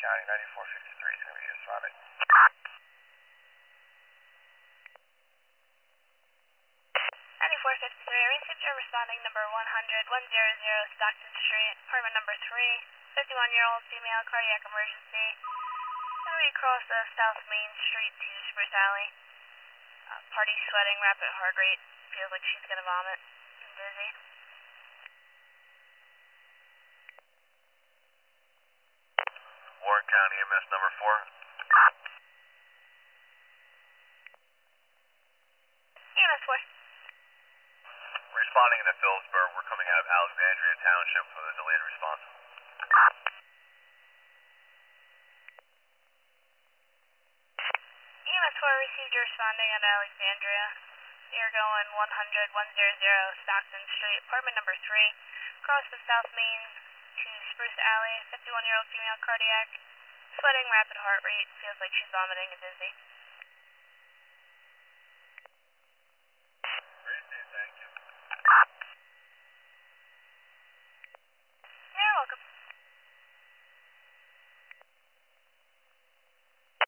County, 9453 is going to be responding. 9453, received your responding number 100 Stockton Street, apartment number 3, 51-year-old female, cardiac emergency. Going to be across South Main Street to Spruce Alley. Party sweating, rapid heart rate, feels like she's going to vomit, and dizzy. Warren County, EMS number 4. EMS 4. Responding to Phillipsburg, we're coming out of Alexandria Township with a delayed response. EMS 4 received your responding at Alexandria. You're going 100 Stockton Street, apartment number 3, across the South Main to Spruce Alley, 51-year-old female, cardiac, sweating, rapid heart rate, feels like she's vomiting and dizzy.